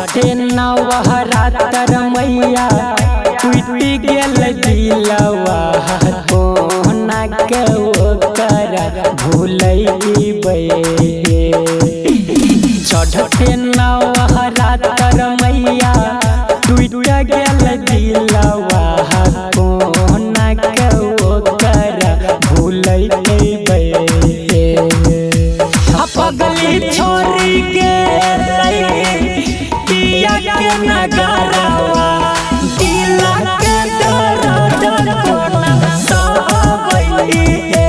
चढ़ते नवरात्र मैया टूटी गेल दिलवा कोना के ओकर भूलैबे। चढ़ते नवरात्र मैया टूट गेल दिलवा कोना के ओकर भूलैबे। पगली छोरी के पिया के नगरवा दिला के दर्द कोना सहबई।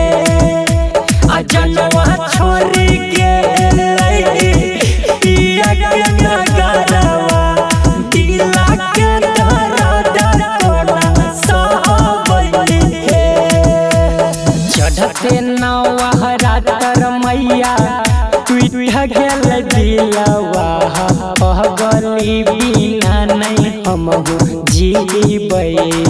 जनवा छोरी के पिया के नगरवा दिला के दर्द कोना सहबई। चढ़ते नवरात्र मैया टूट गेल दिलवा पगली बिना नहीं हमहु जीबै।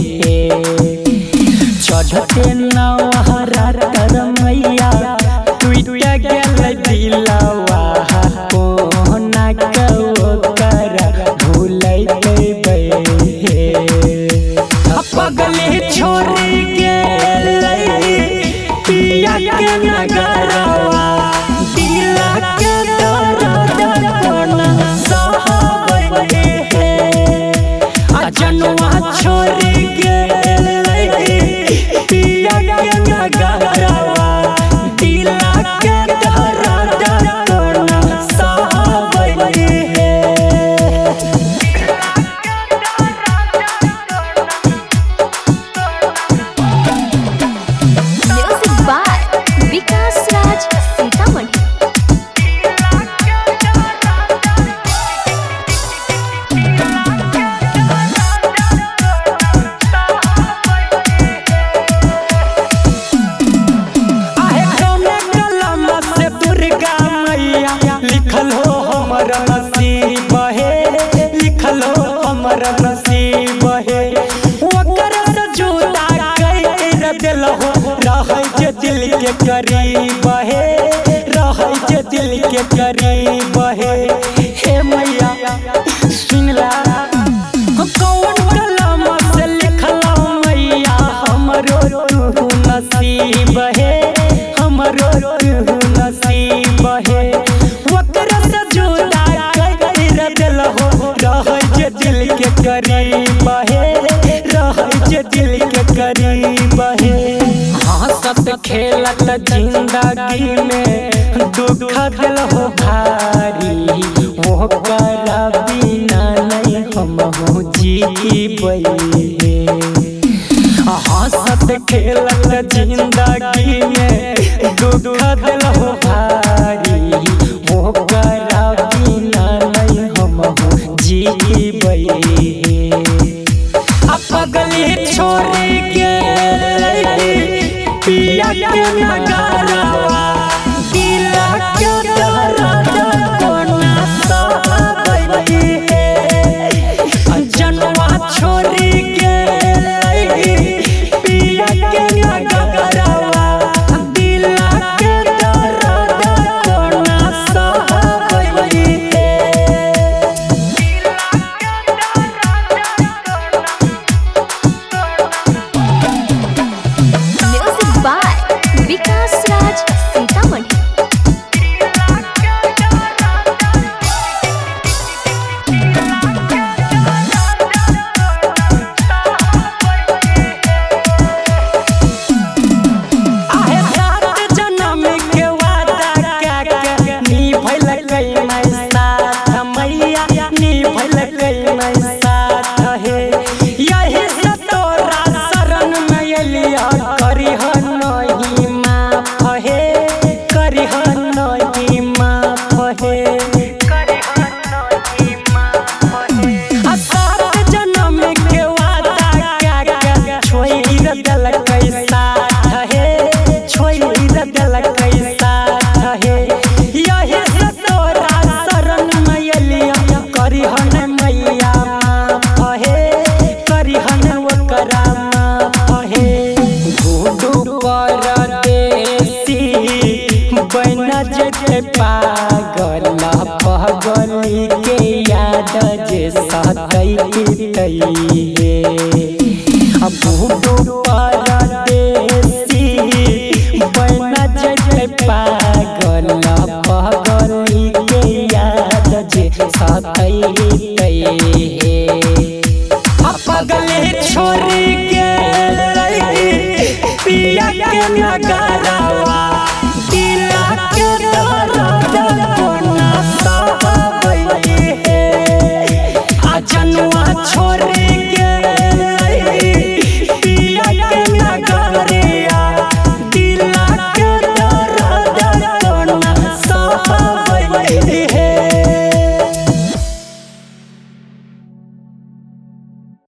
चढ़ते नवरात्र मैया टूट गेल दिलवा कोना के ओकर भूलैबे। पगली छोरी के पिया के नगरवा दिला के दर्द कोना सहबई। जनवा छोरी के पिया के नगरवा दिला के दर्द कोना सहबई। Music by Vikas Raj Sitamarhi. लिखल हो हमर नसीब है, लिखल हो हमर नसीब है। ओकर से जुदा कर दिल हो रहै जे दिल के करीब है, रहै जे दिल के करीब है। हे मैया सुनला कौन कलम से लिखला मैया हमरो तू नसीब है, हमरो तू नसीब है। दिल के करीब है, रहै जे दिल के करीब है। हंसत खेलत जिंदगी में दुख दिल हो भारी, वो करा बिना नहीं हमहु जीबै। हंसत खेलत जिंदगी में दुख दिल हो भारी, वो करा बिना नहीं हमहु जीबै। पगली छोरी के पिया के नगरवा दिला के दर्द कोना सहबई। जनवा छोरी के पिया के नगरवा दिला के दर्द कोना सहबई। Music by Vikas Raj Sitamarhi. जन्म के वादा के निभैल नहीं साथ मैया, निभैल नहीं साथ है। यही से तोरा शरण में एलिया करिह नहीं माफ है, करिह नहीं माफ है। सात जन्म के वादा के छोड़ दिल साथ है, छोड़ दिल साथ है। यही से तोरा शरण में एलिया करिह मैया माफ है, करिह ओकरा माफ है। गुडू परदेसी बन जेते पागल पगली के याद सहतई हे अब बूढ़ो परदेसी बना जैसे पागल पगली के याद जे सहतई हे पगले छोड़ के पिया के नगरवा